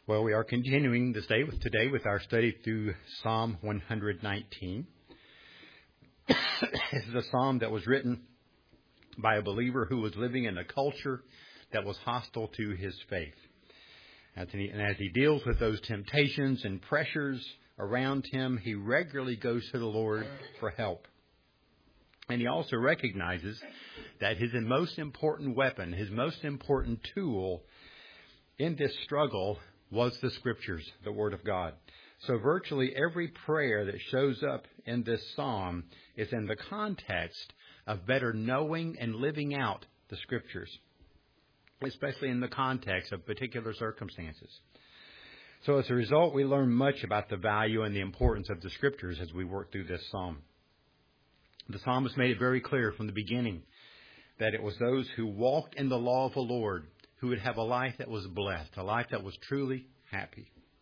Well, we are continuing today with our study through Psalm 119. This is a psalm that was written by a believer who was living in a culture that was hostile to his faith. And as he deals with those temptations and pressures around him, he regularly goes to the Lord for help. And he also recognizes that his most important weapon, his most important tool in this struggle was the Scriptures, the Word of God. So virtually every prayer that shows up in this psalm is in the context of better knowing and living out the Scriptures, especially in the context of particular circumstances. So as a result, we learn much about the value and the importance of the Scriptures as we work through this psalm. The psalmist made it very clear from the beginning that it was those who walked in the law of the Lord who would have a life that was blessed, a life that was truly happy.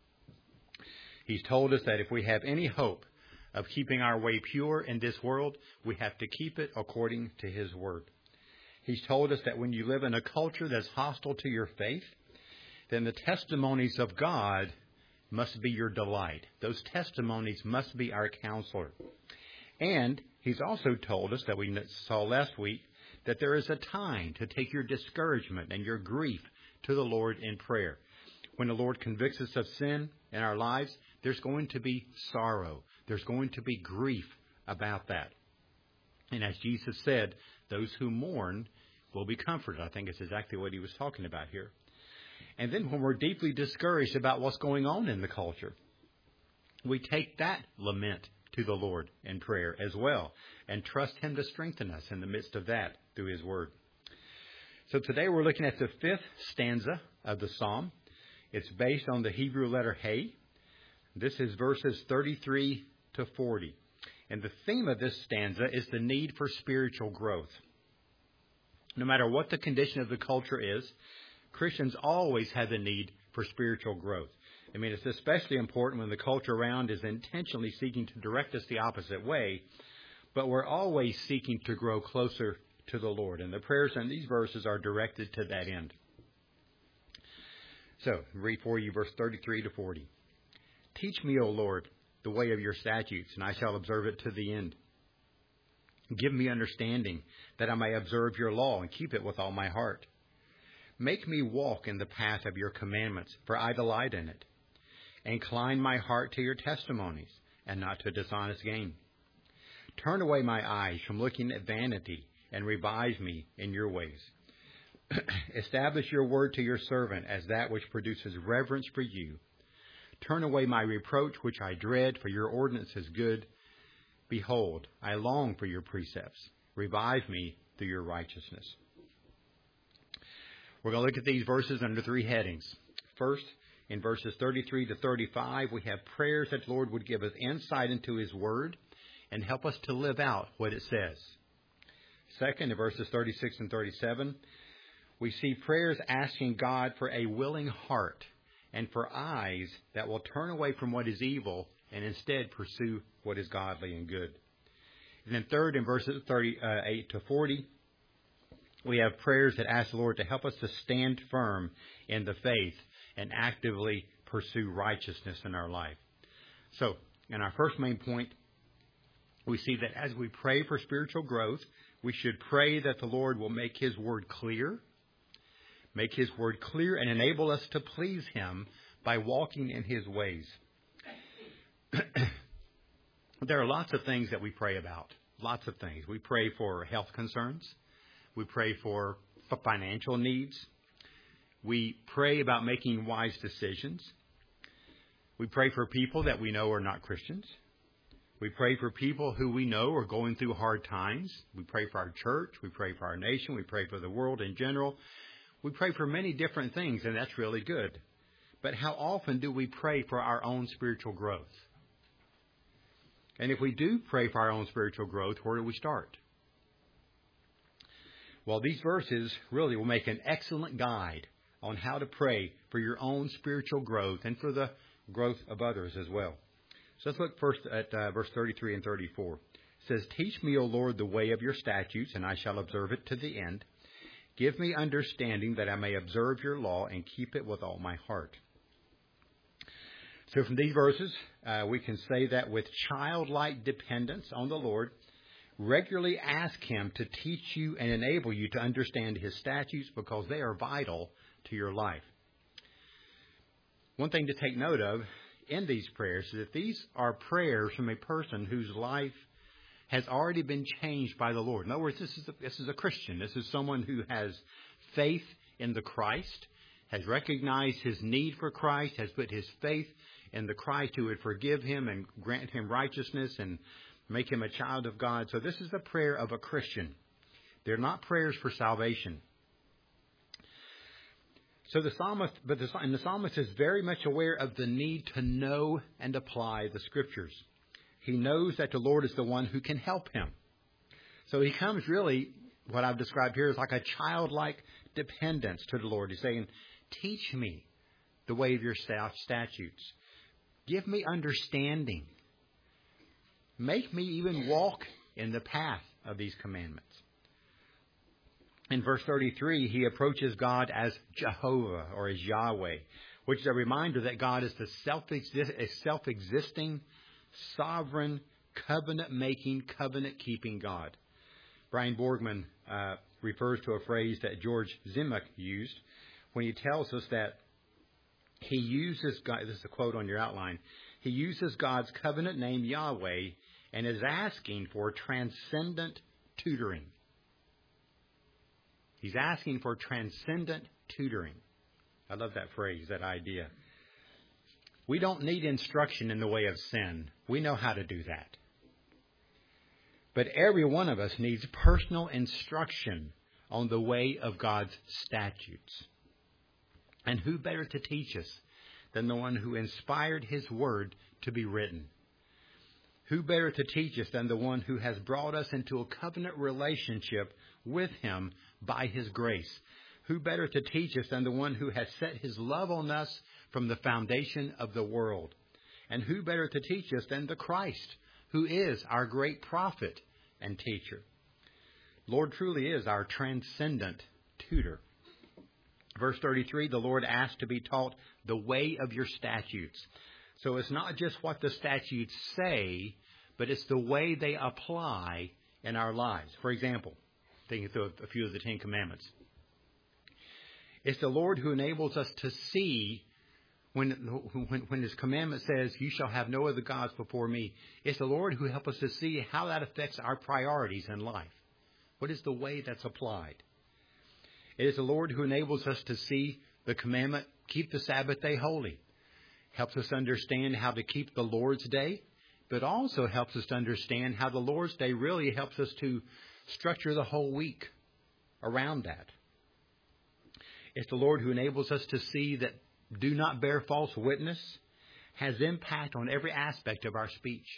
He's told us that if we have any hope of keeping our way pure in this world, we have to keep it according to His Word. He's told us that when you live in a culture that's hostile to your faith, then the testimonies of God must be your delight. Those testimonies must be our counselor. And He's also told us, that we saw last week, that there is a time to take your discouragement and your grief to the Lord in prayer. When the Lord convicts us of sin in our lives, there's going to be sorrow. There's going to be grief about that. And as Jesus said, those who mourn will be comforted. I think it's exactly what He was talking about here. And then when we're deeply discouraged about what's going on in the culture, we take that lament to the Lord in prayer as well and trust Him to strengthen us in the midst of that through His Word. So today we're looking at the 5th stanza of the psalm. It's based on the Hebrew letter Hey. This is verses 33 to 40. And the theme of this stanza is the need for spiritual growth. No matter what the condition of the culture is, Christians always have the need for spiritual growth. I mean, it's especially important when the culture around is intentionally seeking to direct us the opposite way, but we're always seeking to grow closer to the Lord. And the prayers in these verses are directed to that end. So, read for you verse 33 to 40. Teach me, O Lord, the way of your statutes, and I shall observe it to the end. Give me understanding, that I may observe your law and keep it with all my heart. Make me walk in the path of your commandments, for I delight in it. Incline my heart to your testimonies, and not to dishonest gain. Turn away my eyes from looking at vanity, and revive me in your ways. Establish your word to your servant as that which produces reverence for you. Turn away my reproach which I dread, for your ordinance is good. Behold, I long for your precepts. Revive me through your righteousness. We're going to look at these verses under 3 headings. First, in verses 33 to 35, we have prayers that the Lord would give us insight into His Word and help us to live out what it says. Second, in verses 36 and 37, we see prayers asking God for a willing heart and for eyes that will turn away from what is evil and instead pursue what is godly and good. And then third, in verses 38 to 40, we have prayers that ask the Lord to help us to stand firm in the faith and actively pursue righteousness in our life. So, in our first main point, we see that as we pray for spiritual growth, we should pray that the Lord will make His Word clear, and enable us to please Him by walking in His ways. There are lots of things that we pray about, lots of things. We pray for health concerns. We pray for financial needs. We pray about making wise decisions. We pray for people that we know are not Christians. We pray for people who we know are going through hard times. We pray for our church. We pray for our nation. We pray for the world in general. We pray for many different things, and that's really good. But how often do we pray for our own spiritual growth? And if we do pray for our own spiritual growth, where do we start? Well, these verses really will make an excellent guide on how to pray for your own spiritual growth and for the growth of others as well. So let's look first at verse 33 and 34. It says, Teach me, O Lord, the way of your statutes, and I shall observe it to the end. Give me understanding that I may observe your law and keep it with all my heart. So from these verses, we can say that with childlike dependence on the Lord, regularly ask Him to teach you and enable you to understand His statutes because they are vital to your life. One thing to take note of in these prayers is that these are prayers from a person whose life has already been changed by the Lord. In other words, this is a Christian. This is someone who has faith in the Christ, has recognized his need for Christ, has put his faith in the Christ who would forgive him and grant him righteousness and make him a child of God. So this is the prayer of a Christian. They're not prayers for salvation. So the psalmist is very much aware of the need to know and apply the Scriptures. He knows that the Lord is the one who can help him. So he comes really, what I've described here is like a childlike dependence to the Lord. He's saying, teach me the way of your statutes. Give me understanding. Make me even walk in the path of these commandments. In verse 33, he approaches God as Jehovah or as Yahweh, which is a reminder that God is the self-existing, sovereign, covenant-making, covenant-keeping God. Brian Borgman refers to a phrase that George Zimak used when he tells us that he uses God. This is a quote on your outline. He uses God's covenant name Yahweh and is asking for transcendent tutoring. He's asking for transcendent tutoring. I love that phrase, that idea. We don't need instruction in the way of sin. We know how to do that. But every one of us needs personal instruction on the way of God's statutes. And who better to teach us than the one who inspired His Word to be written? Who better to teach us than the one who has brought us into a covenant relationship with Him by His grace? Who better to teach us than the one who has set His love on us from the foundation of the world? And who better to teach us than the Christ, who is our great prophet and teacher? Lord truly is our transcendent tutor. Verse 33, the Lord asked to be taught the way of your statutes. So it's not just what the statutes say, but it's the way they apply in our lives. For example, thinking through a few of the Ten Commandments. It's the Lord who enables us to see when His commandment says, you shall have no other gods before me. It's the Lord who helps us to see how that affects our priorities in life. What is the way that's applied? It is the Lord who enables us to see the commandment, keep the Sabbath day holy. Helps us understand how to keep the Lord's day, but also helps us to understand how the Lord's day really helps us to structure the whole week around that. It's the Lord who enables us to see that do not bear false witness has impact on every aspect of our speech.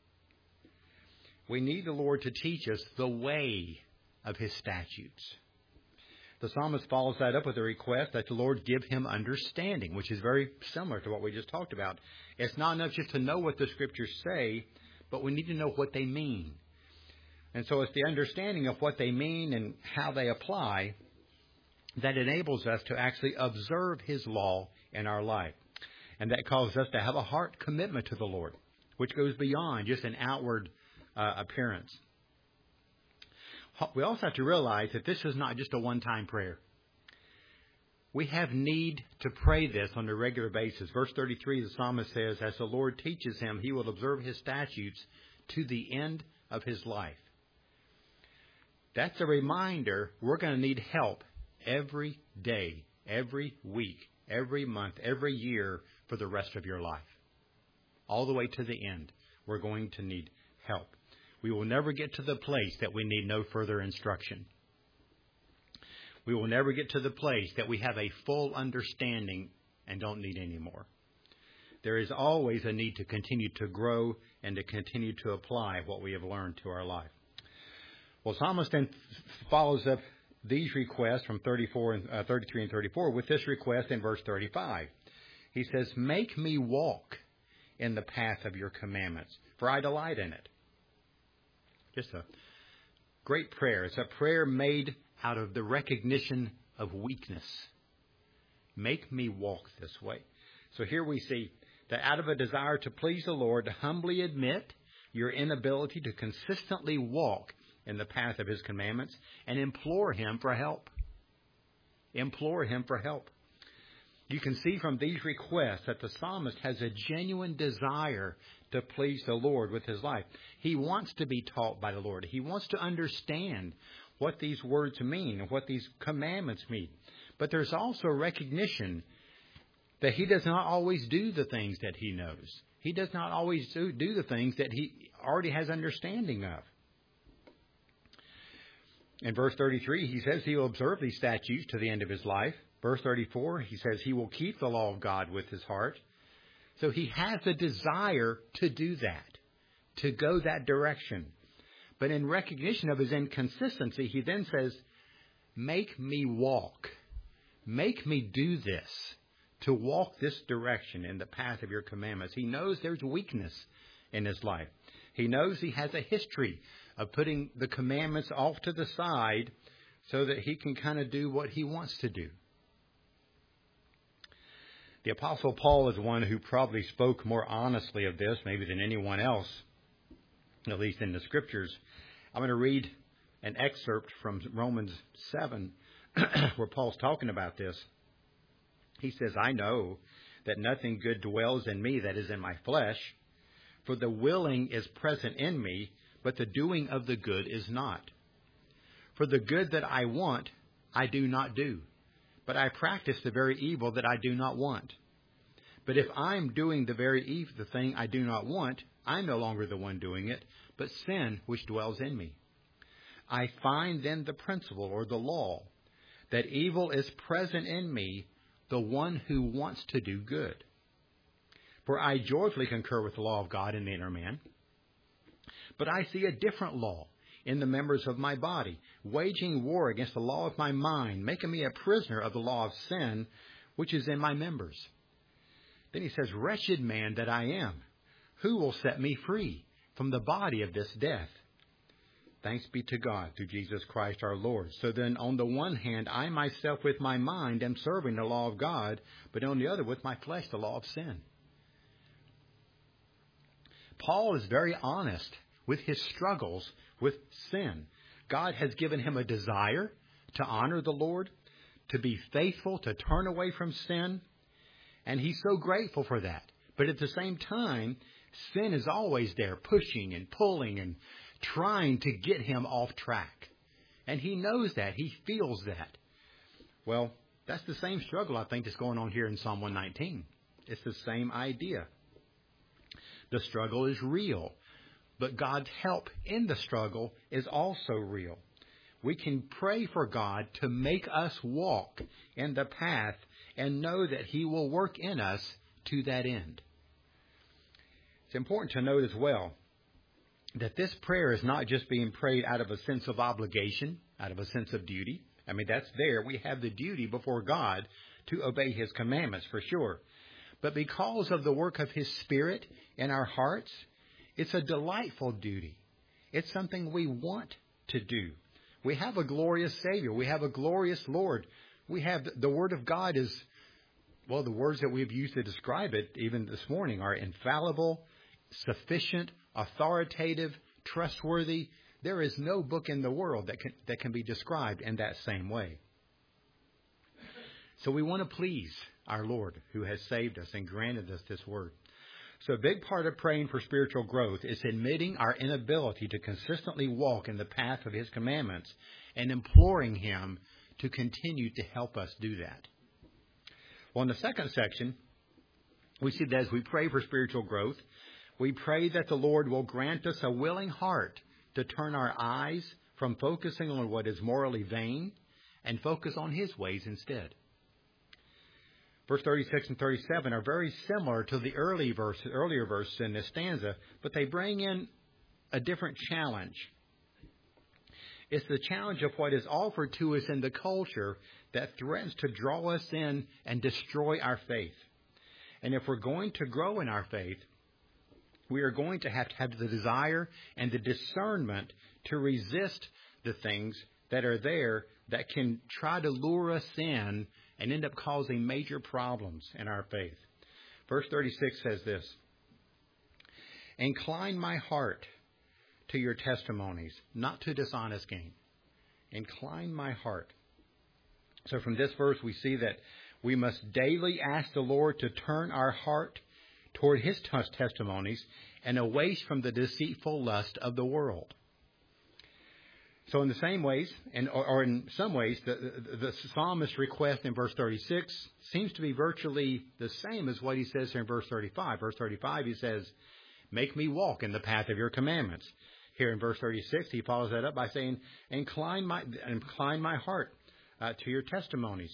We need the Lord to teach us the way of His statutes. The psalmist follows that up with a request that the Lord give him understanding, which is very similar to what we just talked about. It's not enough just to know what the Scriptures say, but we need to know what they mean. And so it's the understanding of what they mean and how they apply that enables us to actually observe His law in our life. And that causes us to have a heart commitment to the Lord, which goes beyond just an outward appearance. We also have to realize that this is not just a one-time prayer. We have need to pray this on a regular basis. Verse 33, the psalmist says, as the Lord teaches him, he will observe His statutes to the end of his life. That's a reminder we're going to need help every day, every week, every month, every year for the rest of your life. All the way to the end, we're going to need help. We will never get to the place that we need no further instruction. We will never get to the place that we have a full understanding and don't need any more. There is always a need to continue to grow and to continue to apply what we have learned to our life. Well, Psalmist then follows up these requests from 33 and 34 with this request in verse 35. He says, make me walk in the path of your commandments, for I delight in it. Just a great prayer. It's a prayer made out of the recognition of weakness. Make me walk this way. So here we see that out of a desire to please the Lord, to humbly admit your inability to consistently walk in the path of His commandments and implore Him for help. Implore Him for help. You can see from these requests that the psalmist has a genuine desire to please the Lord with his life. He wants to be taught by the Lord. He wants to understand what these words mean and what these commandments mean. But there's also recognition that he does not always do the things that he knows. He does not always do the things that he already has understanding of. In verse 33, he says he will observe these statutes to the end of his life. Verse 34, he says he will keep the law of God with his heart. So he has a desire to do that, to go that direction. But in recognition of his inconsistency, he then says, make me walk. Make me do this, to walk this direction in the path of your commandments. He knows there's weakness in his life. He knows he has a history of putting the commandments off to the side so that he can kind of do what he wants to do. The Apostle Paul is one who probably spoke more honestly of this, maybe than anyone else, at least in the Scriptures. I'm going to read an excerpt from Romans 7, where Paul's talking about this. He says, I know that nothing good dwells in me, that is in my flesh, for the willing is present in me, but the doing of the good is not. For the good that I want, I do not do, but I practice the very evil that I do not want. But if I'm doing the thing I do not want, I'm no longer the one doing it, but sin which dwells in me. I find then the principle or the law that evil is present in me, the one who wants to do good. For I joyfully concur with the law of God in the inner man. But I see a different law in the members of my body, waging war against the law of my mind, making me a prisoner of the law of sin, which is in my members. Then he says, wretched man that I am, who will set me free from the body of this death? Thanks be to God through Jesus Christ our Lord. So then, on the one hand, I myself with my mind am serving the law of God, but on the other, with my flesh, the law of sin. Paul is very honest with his struggles with sin. God has given him a desire to honor the Lord, to be faithful, to turn away from sin, and he's so grateful for that. But at the same time, sin is always there, pushing and pulling and trying to get him off track. And he knows that. He feels that. Well, that's the same struggle, I think, that's going on here in Psalm 119. It's the same idea. The struggle is real, but God's help in the struggle is also real. We can pray for God to make us walk in the path and know that He will work in us to that end. It's important to note as well that this prayer is not just being prayed out of a sense of obligation, out of a sense of duty. I mean, that's there. We have the duty before God to obey His commandments for sure. But because of the work of His Spirit in our hearts, it's a delightful duty. It's something we want to do. We have a glorious Savior. We have a glorious Lord. We have the Word of God is, well, the words that we've used to describe it even this morning are infallible, sufficient, authoritative, trustworthy. There is no book in the world that can be described in that same way. So we want to please our Lord who has saved us and granted us this word. So a big part of praying for spiritual growth is admitting our inability to consistently walk in the path of His commandments and imploring Him to continue to help us do that. Well, in the second section, we see that as we pray for spiritual growth, we pray that the Lord will grant us a willing heart to turn our eyes from focusing on what is morally vain and focus on His ways instead. Verse 36 and 37 are very similar to the earlier verse in this stanza, but they bring in a different challenge. It's the challenge of what is offered to us in the culture that threatens to draw us in and destroy our faith. And if we're going to grow in our faith, we are going to have the desire and the discernment to resist the things that are there that can try to lure us in and end up causing major problems in our faith. Verse 36 says this, incline my heart to your testimonies, not to dishonest gain. Incline my heart. So from this verse we see that we must daily ask the Lord to turn our heart toward His testimonies and away from the deceitful lust of the world. So in the same ways, or in some ways, the psalmist's request in verse 36 seems to be virtually the same as what he says here in verse 35. Verse 35, he says, make me walk in the path of your commandments. Here in verse 36, he follows that up by saying, incline my heart to your testimonies.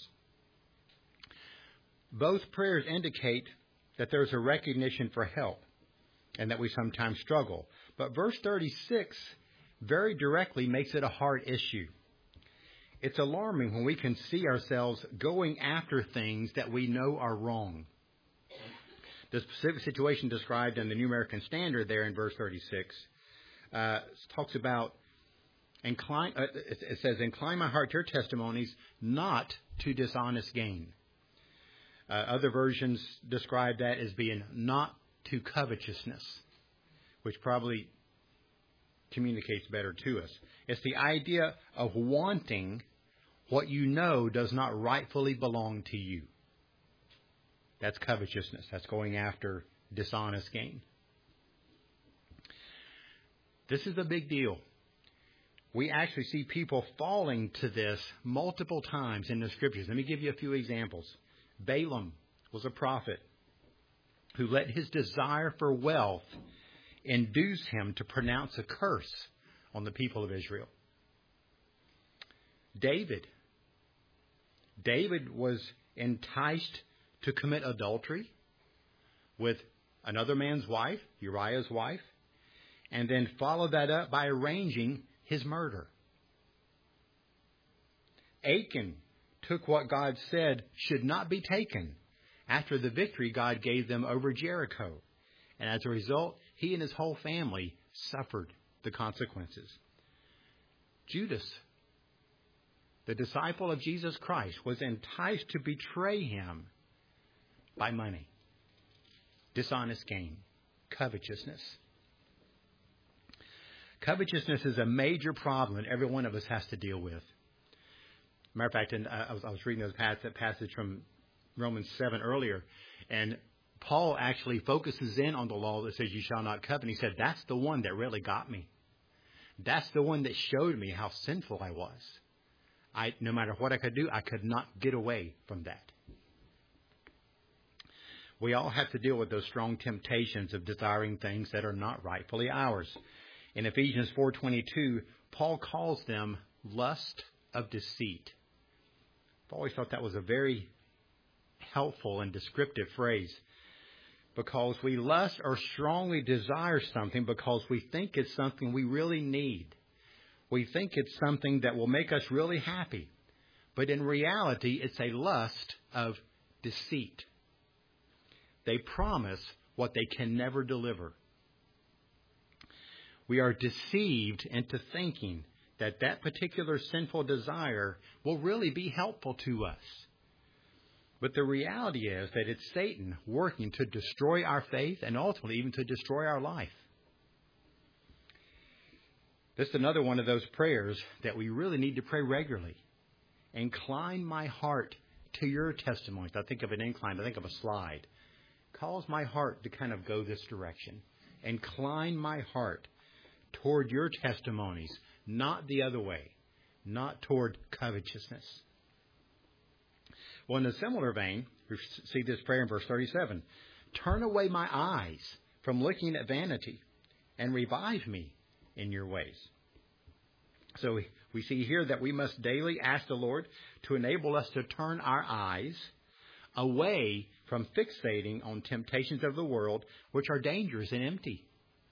Both prayers indicate that there's a recognition for help and that we sometimes struggle. But verse 36 very directly makes it a hard issue. It's alarming when we can see ourselves going after things that we know are wrong. The specific situation described in the New American Standard there in verse 36 talks about it says, incline my heart to your testimonies, not to dishonest gain. Other versions describe that as being not to covetousness, which probably communicates better to us. It's the idea of wanting what you know does not rightfully belong to you. That's covetousness. That's going after dishonest gain. This is a big deal. We actually see people falling to this multiple times in the Scriptures. Let me give you a few examples. Balaam was a prophet who let his desire for wealth induce him to pronounce a curse on the people of Israel. David was enticed to commit adultery with another man's wife, Uriah's wife, and then followed that up by arranging his murder. Achan took what God said should not be taken after the victory God gave them over Jericho. And as a result, he and his whole family suffered the consequences. Judas, the disciple of Jesus Christ, was enticed to betray him by money, dishonest gain, covetousness. Covetousness is a major problem that every one of us has to deal with. Matter of fact, I was reading that passage from Romans 7 earlier, and Paul actually focuses in on the law that says you shall not covet. And he said, that's the one that really got me. That's the one that showed me how sinful I was. No matter what I could do, I could not get away from that. We all have to deal with those strong temptations of desiring things that are not rightfully ours. In Ephesians 4:22, Paul calls them lust of deceit. I've always thought that was a very helpful and descriptive phrase, because we lust or strongly desire something because we think it's something we really need. We think it's something that will make us really happy. But in reality, it's a lust of deceit. They promise what they can never deliver. We are deceived into thinking that that particular sinful desire will really be helpful to us. But the reality is that it's Satan working to destroy our faith and ultimately even to destroy our life. This is another one of those prayers that we really need to pray regularly. Incline my heart to your testimonies. I think of an incline, I think of a slide. Cause my heart to kind of go this direction. Incline my heart toward your testimonies, not the other way, not toward covetousness. Well, in a similar vein, we see this prayer in verse 37. Turn away my eyes from looking at vanity and revive me in your ways. So we see here that we must daily ask the Lord to enable us to turn our eyes away from fixating on temptations of the world, which are dangerous and empty.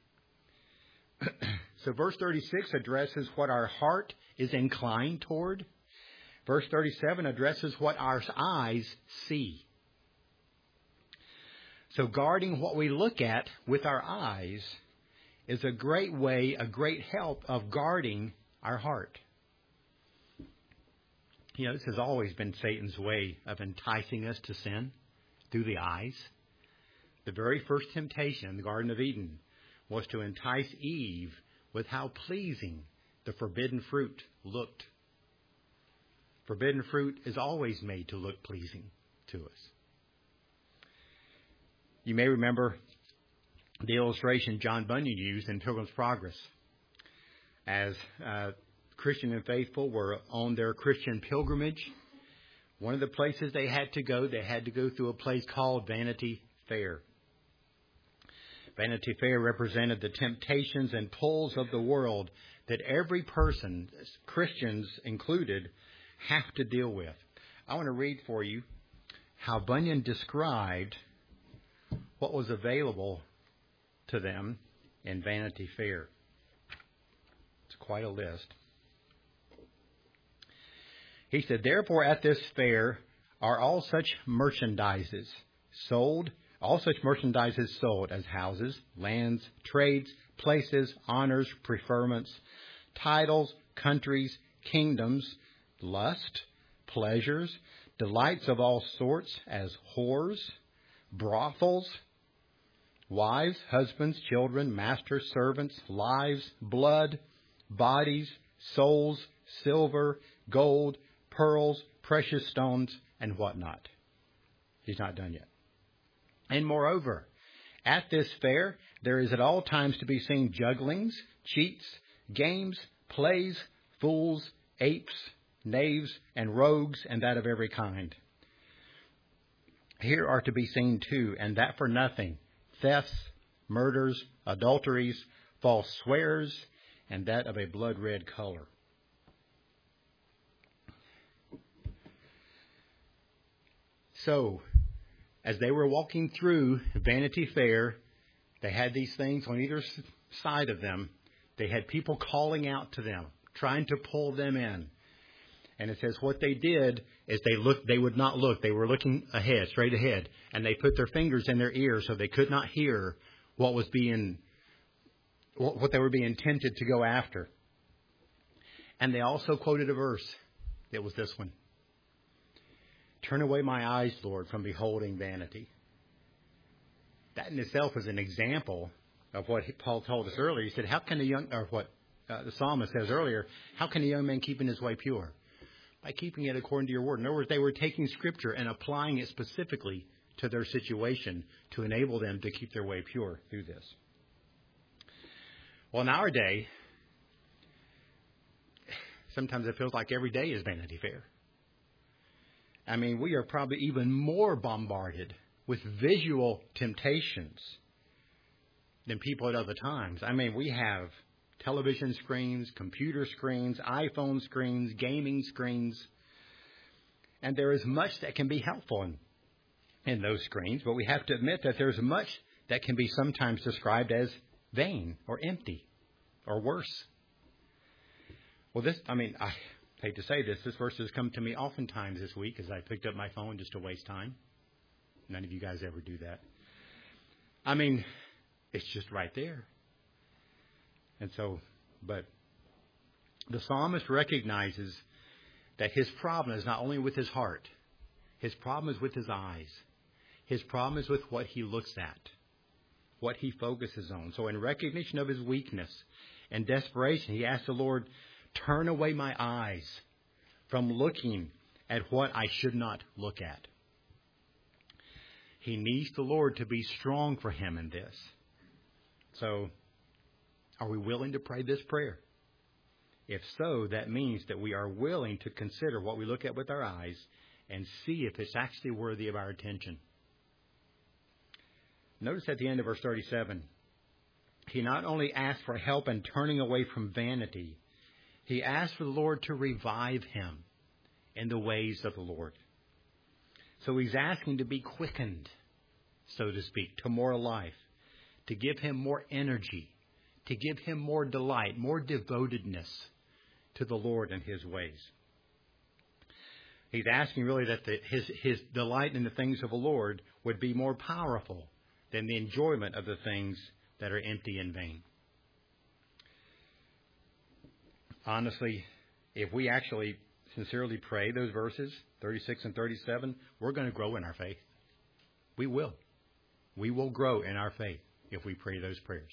So verse 36 addresses what our heart is inclined toward. Verse 37 addresses what our eyes see. So guarding what we look at with our eyes is a great way, a great help of guarding our heart. You know, this has always been Satan's way of enticing us to sin through the eyes. The very first temptation in the Garden of Eden was to entice Eve with how pleasing the forbidden fruit looked. Forbidden fruit is always made to look pleasing to us. You may remember the illustration John Bunyan used in Pilgrim's Progress. As Christian and faithful were on their Christian pilgrimage, one of the places they had to go through a place called Vanity Fair. Vanity Fair represented the temptations and pulls of the world that every person, Christians included, have to deal with. I want to read for you how Bunyan described what was available to them in Vanity Fair. It's quite a list. He said, "Therefore at this fair are all such merchandises sold as houses, lands, trades, places, honors, preferments, titles, countries, kingdoms, lust, pleasures, delights of all sorts, as whores, brothels, wives, husbands, children, masters, servants, lives, blood, bodies, souls, silver, gold, pearls, precious stones, and whatnot." He's not done yet. "And moreover, at this fair there is at all times to be seen jugglings, cheats, games, plays, fools, apes, knaves, and rogues, and that of every kind. Here are to be seen too, and that for nothing, thefts, murders, adulteries, false swears, and that of a blood-red color." So, as they were walking through Vanity Fair, they had these things on either side of them. They had people calling out to them, trying to pull them in. And it says what they did is they would not look. They were looking ahead, straight ahead. And they put their fingers in their ears so they could not hear what they were being tempted to go after. And they also quoted a verse. It was this one. "Turn away my eyes, Lord, from beholding vanity." That in itself is an example of what Paul told us earlier. He said, how can the psalmist says earlier, how can a young man keep in his way pure? By keeping it according to your word. In other words, they were taking Scripture and applying it specifically to their situation to enable them to keep their way pure through this. Well, in our day, sometimes it feels like every day is Vanity Fair. I mean, we are probably even more bombarded with visual temptations than people at other times. I mean, we have television screens, computer screens, iPhone screens, gaming screens. And there is much that can be helpful in those screens, but we have to admit that there's much that can be sometimes described as vain or empty or worse. Well, I hate to say this verse has come to me oftentimes this week as I picked up my phone just to waste time. None of you guys ever do that. I mean, it's just right there. And so, but the psalmist recognizes that his problem is not only with his heart. His problem is with his eyes. His problem is with what he looks at, what he focuses on. So in recognition of his weakness and desperation, he asks the Lord, "Turn away my eyes from looking at what I should not look at." He needs the Lord to be strong for him in this. So, are we willing to pray this prayer? If so, that means that we are willing to consider what we look at with our eyes and see if it's actually worthy of our attention. Notice at the end of verse 37, he not only asked for help in turning away from vanity, he asked for the Lord to revive him in the ways of the Lord. So he's asking to be quickened, so to speak, to more life, to give him more energy, to give him more delight, more devotedness to the Lord and his ways. He's asking really that his delight in the things of the Lord would be more powerful than the enjoyment of the things that are empty and vain. Honestly, if we actually sincerely pray those verses, 36 and 37, we're going to grow in our faith. We will. We will grow in our faith if we pray those prayers.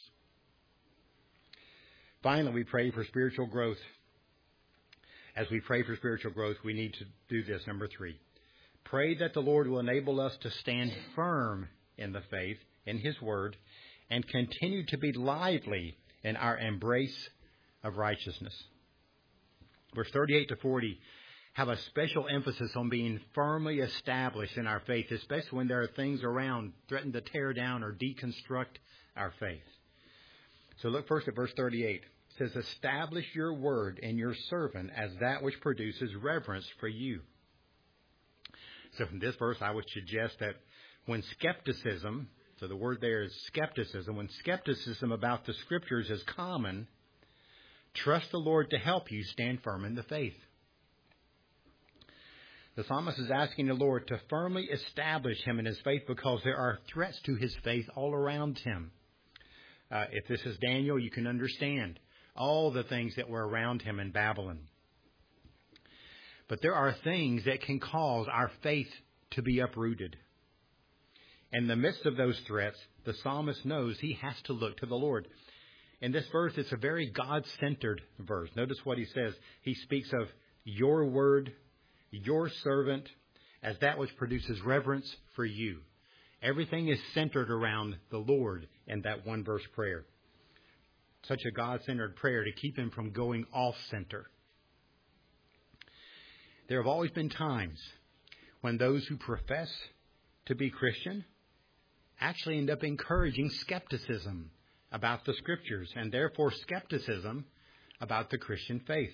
Finally, we pray for spiritual growth. As we pray for spiritual growth, we need to do this. Number 3, pray that the Lord will enable us to stand firm in the faith, in His Word, and continue to be lively in our embrace of righteousness. Verse 38 to 40 have a special emphasis on being firmly established in our faith, especially when there are things around threatening to tear down or deconstruct our faith. So look first at verse 38. It says, establish your word in your servant as that which produces reverence for you. So from this verse, I would suggest that when skepticism, so the word there is skepticism, when skepticism about the Scriptures is common, trust the Lord to help you stand firm in the faith. The psalmist is asking the Lord to firmly establish him in his faith because there are threats to his faith all around him. If this is Daniel, you can understand all the things that were around him in Babylon. But there are things that can cause our faith to be uprooted. In the midst of those threats, the psalmist knows he has to look to the Lord. In this verse, it's a very God-centered verse. Notice what he says. He speaks of your word, your servant, as that which produces reverence for you. Everything is centered around the Lord in that one verse prayer. Such a God-centered prayer to keep him from going off-center. There have always been times when those who profess to be Christian actually end up encouraging skepticism about the Scriptures and therefore skepticism about the Christian faith.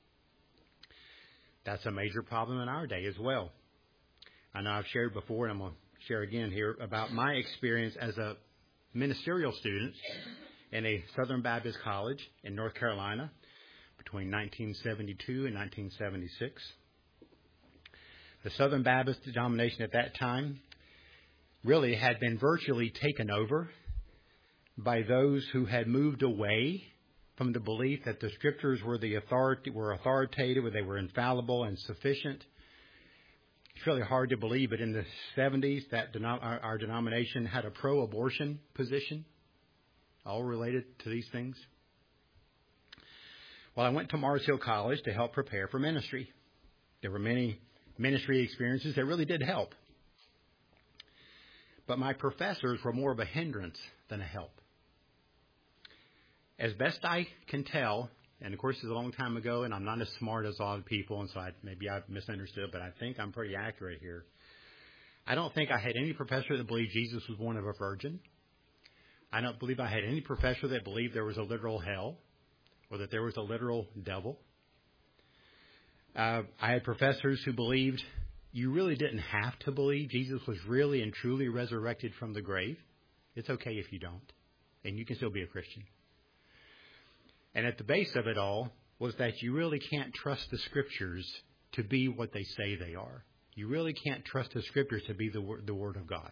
That's a major problem in our day as well. I know I've shared before, and I'm going to share again here about my experience as a ministerial student in a Southern Baptist college in North Carolina between 1972 and 1976. The Southern Baptist denomination at that time really had been virtually taken over by those who had moved away from the belief that the Scriptures were authoritative, or they were infallible and sufficient. It's really hard to believe, but in the 70s, our denomination had a pro-abortion position, all related to these things. Well, I went to Mars Hill College to help prepare for ministry. There were many ministry experiences that really did help. But my professors were more of a hindrance than a help. As best I can tell, and of course it's a long time ago, and I'm not as smart as a lot of people, and so maybe I've misunderstood, but I think I'm pretty accurate here. I don't think I had any professor that believed Jesus was born of a virgin. I don't believe I had any professor that believed there was a literal hell or that there was a literal devil. I had professors who believed you really didn't have to believe Jesus was really and truly resurrected from the grave. It's okay if you don't, and you can still be a Christian. And at the base of it all was that you really can't trust the Scriptures to be what they say they are. You really can't trust the Scriptures to be the Word of God.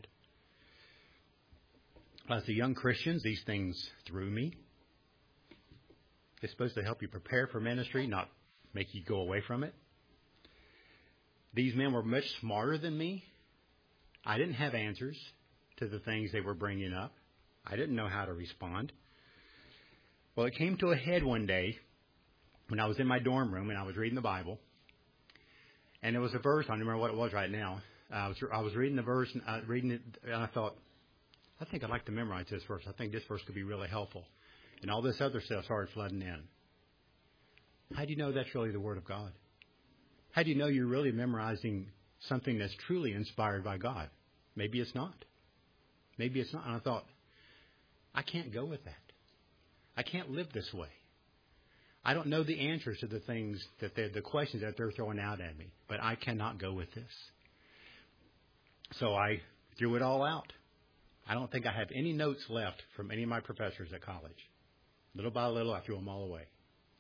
As a young Christian, these things threw me. It's supposed to help you prepare for ministry, not make you go away from it. These men were much smarter than me. I didn't have answers to the things they were bringing up. I didn't know how to respond. Well, it came to a head one day when I was in my dorm room and I was reading the Bible. And there was a verse, I don't remember what it was right now. I was reading the verse, and I thought, I think I'd like to memorize this verse. I think this verse could be really helpful. And all this other stuff started flooding in. How do you know that's really the Word of God? How do you know you're really memorizing something that's truly inspired by God? Maybe it's not. Maybe it's not. And I thought, I can't go with that. I can't live this way. I don't know the answers to the things the questions that they're throwing out at me, but I cannot go with this. So I threw it all out. I don't think I have any notes left from any of my professors at college. Little by little, I threw them all away.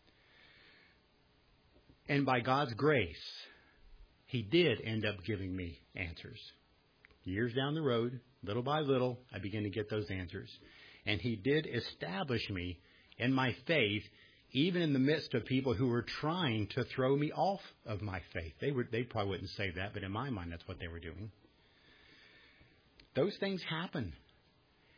And by God's grace, He did end up giving me answers. Years down the road, little by little, I began to get those answers. And He did establish me in my faith, even in the midst of people who were trying to throw me off of my faith. They probably wouldn't say that, but in my mind, that's what they were doing. Those things happen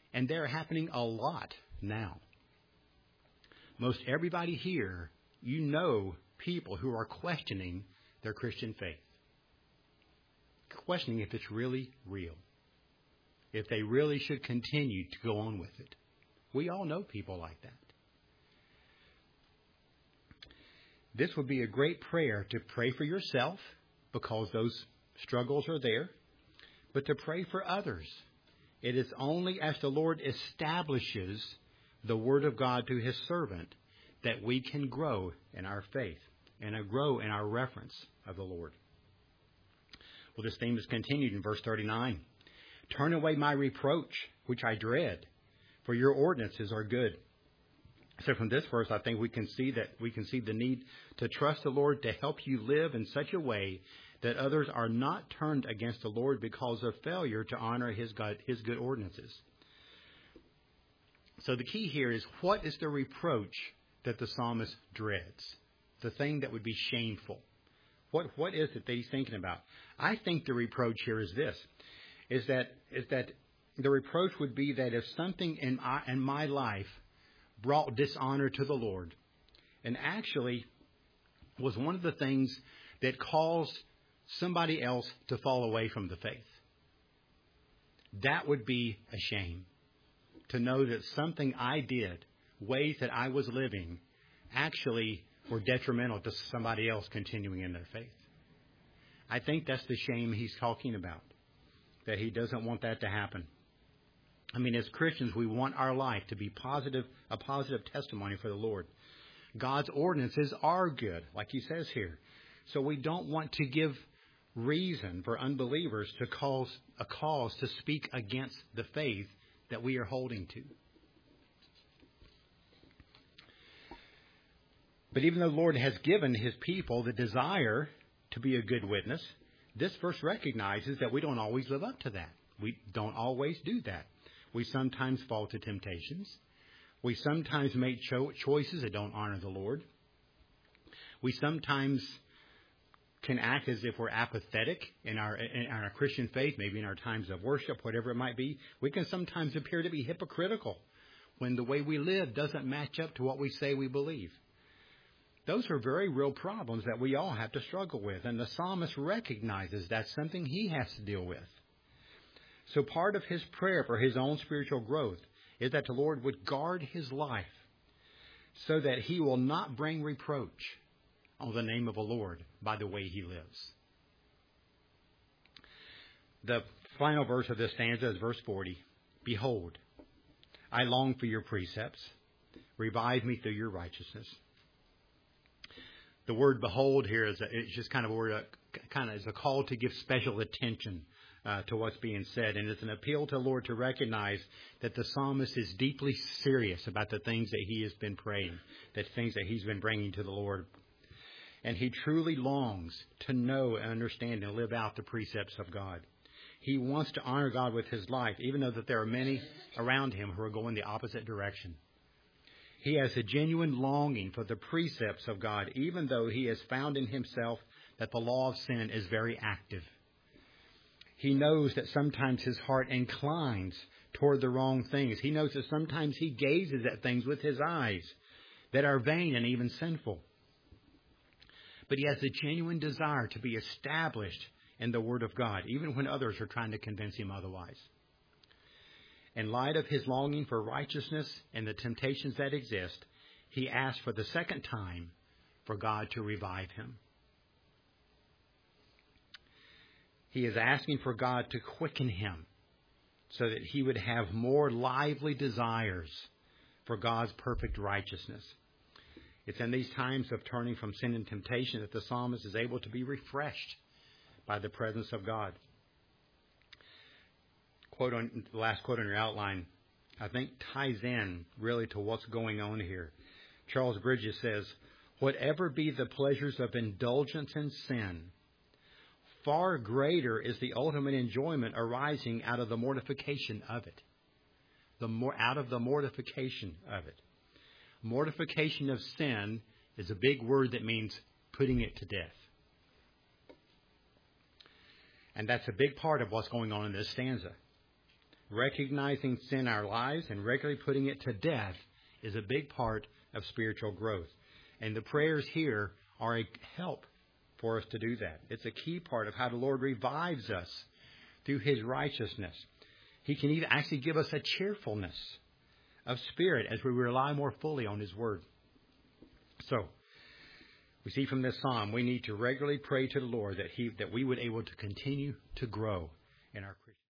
And they're happening a lot now. Most everybody here, you know people who are questioning their Christian faith. Questioning if it's really real. If they really should continue to go on with it. We all know people like that. This would be a great prayer to pray for yourself because those struggles are there, but to pray for others. It is only as the Lord establishes the Word of God to His servant that we can grow in our faith and grow in our reverence of the Lord. Well, this theme is continued in verse 39. Turn away my reproach, which I dread, for your ordinances are good. So from this verse, I think we can see the need to trust the Lord to help you live in such a way that others are not turned against the Lord because of failure to honor His good ordinances. So the key here is, what is the reproach that the psalmist dreads? The thing that would be shameful. What is it that he's thinking about? I think the reproach here is this: is that the reproach would be that if something in my life brought dishonor to the Lord, and actually was one of the things that caused somebody else to fall away from the faith, that would be a shame. To know that something I did, ways that I was living, actually were detrimental to somebody else continuing in their faith. I think that's the shame he's talking about, that he doesn't want that to happen. I mean, as Christians, we want our life to be a positive testimony for the Lord. God's ordinances are good, like he says here. So we don't want to give reason for unbelievers to cause to speak against the faith that we are holding to. But even though the Lord has given His people the desire to be a good witness, this verse recognizes that we don't always live up to that. We don't always do that. We sometimes fall to temptations. We sometimes make choices that don't honor the Lord. We sometimes can act as if we're apathetic in our Christian faith, maybe in our times of worship, whatever it might be. We can sometimes appear to be hypocritical when the way we live doesn't match up to what we say we believe. Those are very real problems that we all have to struggle with, and the psalmist recognizes that's something he has to deal with. So part of his prayer for his own spiritual growth is that the Lord would guard his life so that he will not bring reproach on the name of the Lord by the way he lives. The final verse of this stanza is verse 40. Behold, I long for your precepts. Revive me through your righteousness. The word behold here is just kind of a word, kind of is a call to give special attention to what's being said. And it's an appeal to the Lord to recognize that the psalmist is deeply serious about the things that he has been praying, the things that he's been bringing to the Lord. And he truly longs to know and understand and live out the precepts of God. He wants to honor God with his life, even though that there are many around him who are going the opposite direction. He has a genuine longing for the precepts of God, even though he has found in himself that the law of sin is very active. He knows that sometimes his heart inclines toward the wrong things. He knows that sometimes he gazes at things with his eyes that are vain and even sinful. But he has a genuine desire to be established in the Word of God, even when others are trying to convince him otherwise. In light of his longing for righteousness and the temptations that exist, he asks for the second time for God to revive him. He is asking for God to quicken him so that he would have more lively desires for God's perfect righteousness. It's in these times of turning from sin and temptation that the psalmist is able to be refreshed by the presence of God. The last quote on your outline, I think, ties in really to what's going on here. Charles Bridges says, "Whatever be the pleasures of indulgence in sin, far greater is the ultimate enjoyment arising out of the mortification of it." Out of the mortification of it. Mortification of sin is a big word that means putting it to death. And that's a big part of what's going on in this stanza. Recognizing sin in our lives and regularly putting it to death is a big part of spiritual growth. And the prayers here are a help for us to do that. It's a key part of how the Lord revives us through His righteousness. He can even actually give us a cheerfulness of spirit as we rely more fully on His Word. So, we see from this psalm, we need to regularly pray to the Lord that we would be able to continue to grow in our